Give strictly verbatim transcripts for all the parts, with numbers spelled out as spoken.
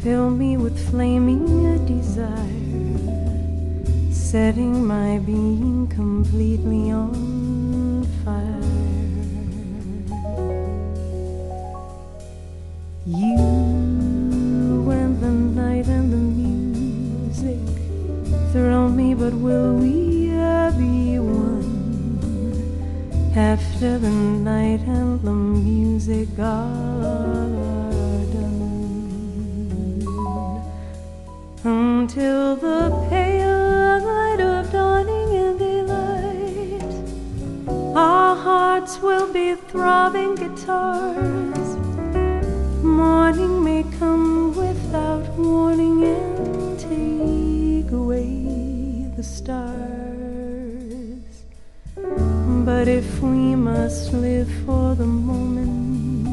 fill me with flaming desire, setting my being completely on fire. You and the night and the music thrill me, but will we uh, be one after the night and the music are done? Until the pale light of dawning and daylight, our hearts will be throbbing guitars. Morning may come without warning and take away the stars. But if we must live for the moment,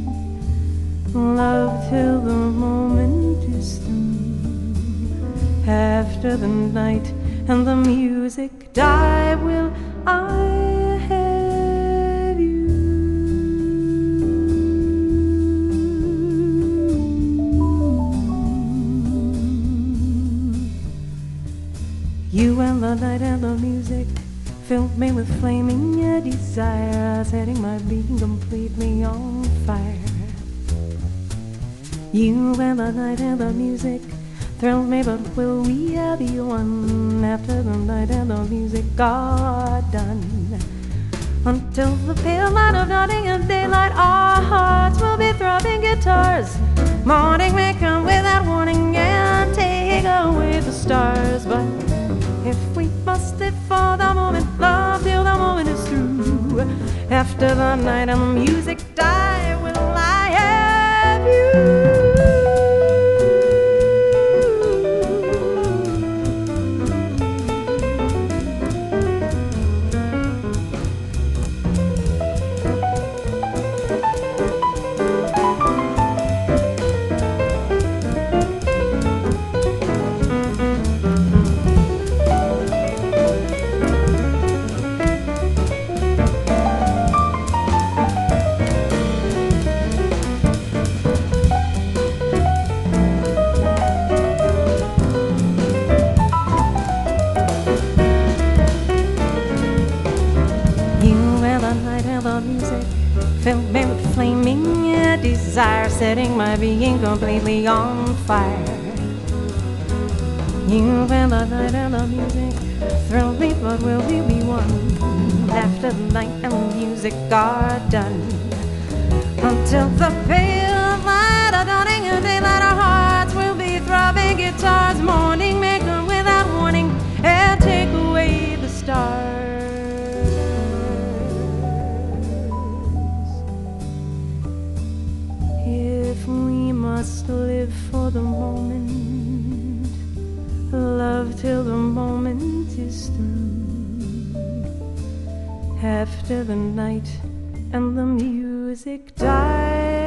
love till the moment is through. After the night and the music die, will I have you? You and the night and the music filled me with flaming desire, setting my being completely on fire. You and the night and the music thrill me, but will we be one after the night and the music are done? Until the pale light of dawning and daylight, our hearts will be throbbing guitars. Morning may come without warning and take away the stars. But if we must live for the moment, love till the moment is through. After the night and the music die, will I have you? Filled me with flaming desire, setting my being completely on fire. You and the night and the music thrill me, but will we be one after the night and the music are done? Until the pale light of dawning and daylight, our hearts will be throbbing guitars. Morning may come without warning and take away the stars. If we must live for the moment, love till the moment is through. After the night and the music dies,